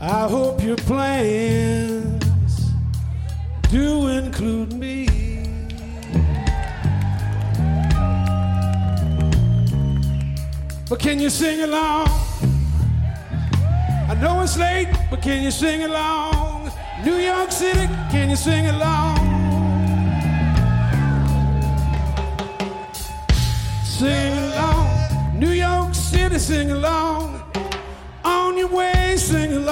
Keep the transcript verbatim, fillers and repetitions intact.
I hope your plans do include me. But can you sing along? I know it's late, but can you sing along? New York City, can you sing along? Sing along, New York City, sing along. On your way, sing along.